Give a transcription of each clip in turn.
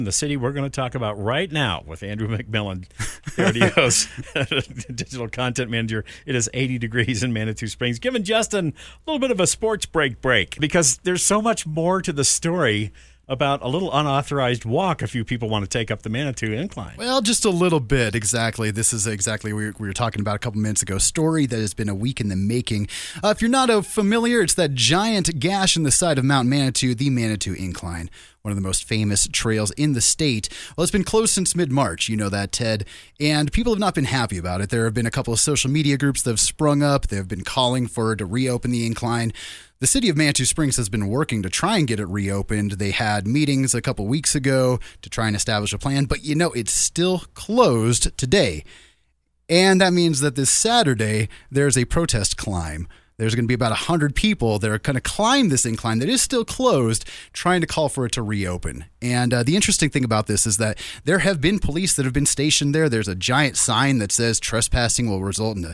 in the city we're going to talk about right now with Andrew McMillan, KRDO's digital content manager. It is 80 degrees in Manitou Springs, giving Justin a little bit of a sports break because there's so much more to the story about a little unauthorized walk a few people want to take up the Manitou Incline. Well, just a little bit, exactly. This is exactly what we were talking about a couple minutes ago. Story that has been a week in the making. If you're not familiar, it's that giant gash in the side of Mount Manitou, the Manitou Incline, one of the most famous trails in the state. Well, it's been closed since mid-March, you know that, Ted, and people have not been happy about it. There have been a couple of social media groups that have sprung up. They have been calling for it to reopen the incline. The city of Manitou Springs has been working to try and get it reopened. They had meetings a couple weeks ago to try and establish a plan, but it's still closed today. And that means that this Saturday, there's a protest climb. There's going to be about 100 people that are going to climb this incline that is still closed, trying to call for it to reopen. And the interesting thing about this is that there have been police that have been stationed there. There's a giant sign that says trespassing will result in a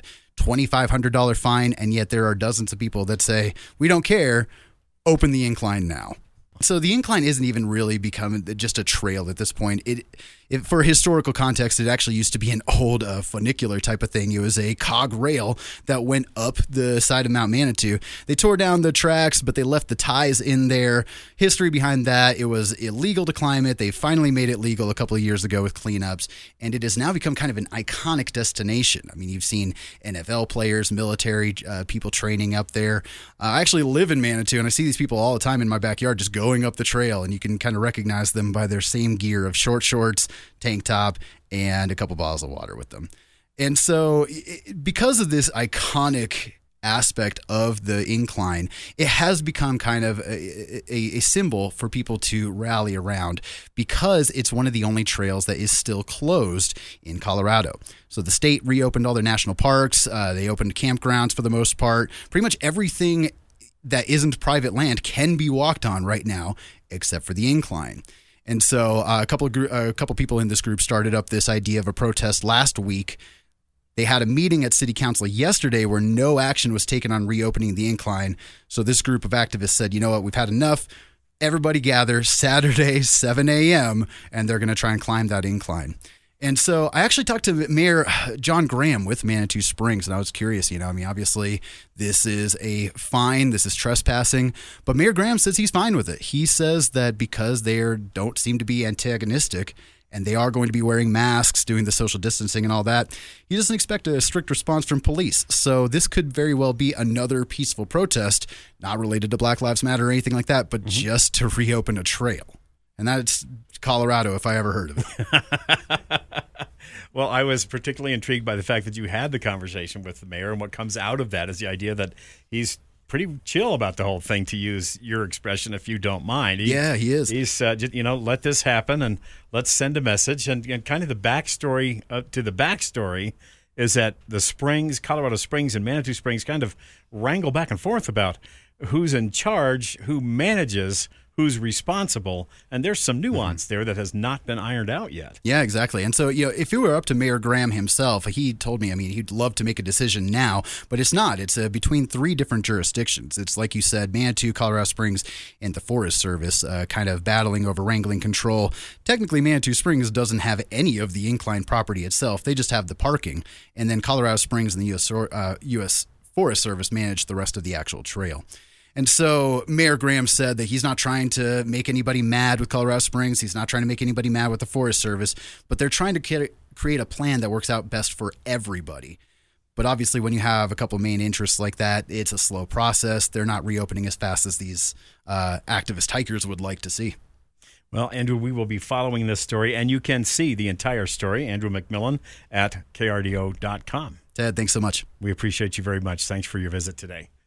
$2,500 fine, and yet there are dozens of people that say, we don't care, open the incline now. So the incline isn't even really becoming just a trail at this point. For historical context, it actually used to be an old funicular type of thing. It was a cog rail that went up the side of Mount Manitou. They tore down the tracks, but they left the ties in there. History behind that, it was illegal to climb it. They finally made it legal a couple of years ago with cleanups, and it has now become kind of an iconic destination. I mean, you've seen NFL players, military people training up there. I actually live in Manitou, and I see these people all the time in my backyard just going up the trail, and you can kind of recognize them by their same gear of short shorts, tank top, and a couple bottles of water with them. And so because of this iconic aspect of the incline, it has become kind of a symbol for people to rally around because it's one of the only trails that is still closed in Colorado. So the state reopened all their national parks. They opened campgrounds for the most part. Pretty much everything that isn't private land can be walked on right now, except for the incline. And so a couple people in this group started up this idea of a protest last week. They had a meeting at City Council yesterday where no action was taken on reopening the incline. So this group of activists said, you know what, we've had enough. Everybody gather Saturday, 7 a.m., and they're going to try and climb that incline. And so I actually talked to Mayor John Graham with Manitou Springs, and I was curious, obviously this is a fine, this is trespassing, but Mayor Graham says he's fine with it. He says that because they don't seem to be antagonistic, and they are going to be wearing masks, doing the social distancing and all that, he doesn't expect a strict response from police. So this could very well be another peaceful protest, not related to Black Lives Matter or anything like that, but just to reopen a trail. And that's Colorado, if I ever heard of it. Well, I was particularly intrigued by the fact that you had the conversation with the mayor, and what comes out of that is the idea that he's pretty chill about the whole thing, to use your expression, if you don't mind. He is. He's, let this happen, and let's send a message. And kind of the backstory to the backstory is that the Springs, Colorado Springs and Manitou Springs kind of wrangle back and forth about who's in charge, who manages, who's responsible, and there's some nuance there that has not been ironed out yet. Yeah, exactly. And so, if it were up to Mayor Graham himself, he told me, he'd love to make a decision now, but it's not. It's between three different jurisdictions. It's like you said, Manitou, Colorado Springs, and the Forest Service kind of battling over wrangling control. Technically, Manitou Springs doesn't have any of the incline property itself. They just have the parking. And then Colorado Springs and the U.S. Forest Service manage the rest of the actual trail. And so Mayor Graham said that he's not trying to make anybody mad with Colorado Springs. He's not trying to make anybody mad with the Forest Service, but they're trying to create a plan that works out best for everybody. But obviously, when you have a couple main interests like that, it's a slow process. They're not reopening as fast as these activist hikers would like to see. Well, Andrew, we will be following this story, and you can see the entire story, Andrew McMillan, at krdo.com. Ted, thanks so much. We appreciate you very much. Thanks for your visit today.